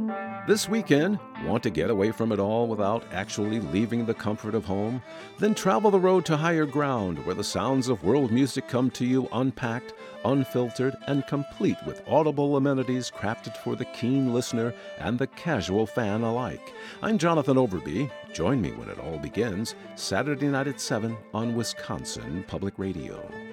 This weekend, want to get away from it all without actually leaving the comfort of home? Then travel the road to higher ground where the sounds of world music come to you unpacked, unfiltered, and complete with audible amenities crafted for the keen listener and the casual fan alike. I'm Jonathan Overby. Join me when it all begins, Saturday night at 7 on Wisconsin Public Radio.